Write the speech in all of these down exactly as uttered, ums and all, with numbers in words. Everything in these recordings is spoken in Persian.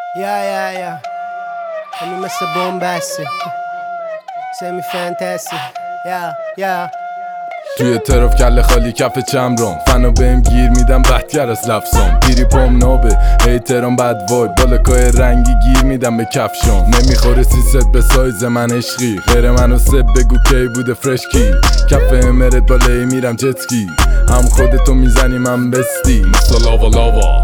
Yeah, yeah, yeah. همین مثل بومبسته سمی فانتزی. Yeah, yeah. توی ترف کله خالی کف چمرم فنا بهم گیر میدم بدتر از لفظام پیری پام نابه هیترام بد وای بالکای رنگی گیر میدم به کفشام نمیخوره سیست به سایز من عشقی غیر منو سب بگو کی بوده فرشکی کف امرت بالایی میرم جتکی هم خودتو میزنی من بستی مثل لاوا لاوا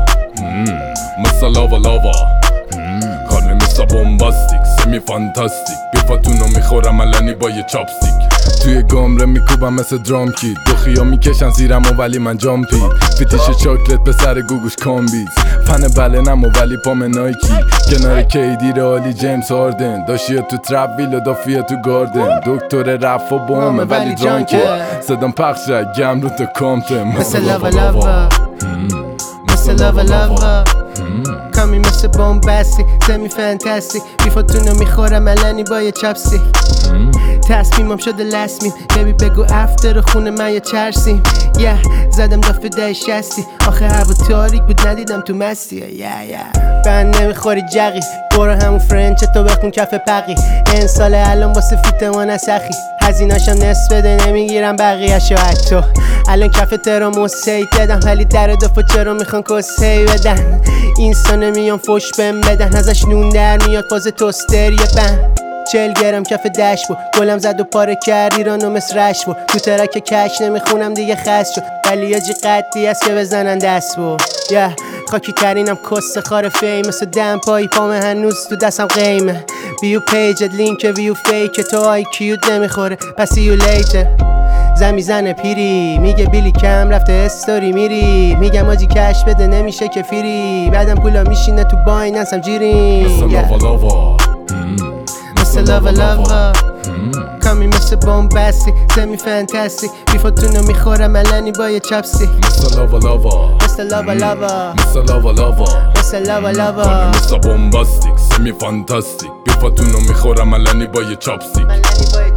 مثل لاوا لاوا کارنه مثل بومباستیک سمی فانتاستیک بیفاتونو میخورم علنی با یه چاپستیک توی گمره میکوبم مثل درام کیت دو خیا میکشن زیرم و ولی من جامپی فیتیش چاکلت به سر گوگوش کامبیز فن بلنم و ولی پام نایکی کنار کیدی رالی جیمز هاردن داشیه تو ترپ ویل دافیه تو گاردن دکتر رف و بومه ولی درانکه صدام پخشه گم رو تو کامته مثل لاوا لاوا مثل لاوا لاوا کامی مثل بومبستی سمی فانتزی بیفاتونو میخورم علنی با یه چاپستیک تصمیمم شده لسمیم ببی بگو افتر خونه من یا چرسیم یه yeah. زدم دافه ده شستی آخه هوا تاریک بود ندیدم تو مستی یه yeah, yeah. بند نمیخوری جقی برو همون فرنچ تو بخون کف پقی این سال الان واسه فیت ما نسخی هزیناشم نصف بده نمیگیرم بقیهشو حتی الان کف ترامو سی دادم ولی در دفعه چرا میخوان کسی بدن اینستا نمیان فش بهم بدن ازش نون در میاد فاز توستر یه بند چل گرم کف دش بود گلم زد و پاره کرد ایرانو مثل رش بود تو ترک کش نمیخونم دیگه خست شد ولی یاجی قدی هست که بزنن دست بود یه yeah. خاکی ترینم کست خار فیم مثل دم پایی پام هنوز تو دستم قیمه بیو پیجت لینک ویو فیک تو آی کیوت نمیخوره پس یو لیته زمی زنه پیری میگه بیلی کم رفته استوری میری میگم آجی کش بده نمیشه که فیری بعدم پولا میشینه تو بایننسم جیرین مثل لاوا لاوا مثل لاوا لاوا کامی مثل بومبستی سمی فانتزی بیفاتونو میخورم علنی با یه چاپستیک مثل لاوا لاوا مثل لاوا لاوا مثل لاوا لاوا مثل لاوا لاوا کارنه مثل بومباستیک سمی فانتاستیک بیفاتونو میخورم علنی با یه چاپستیک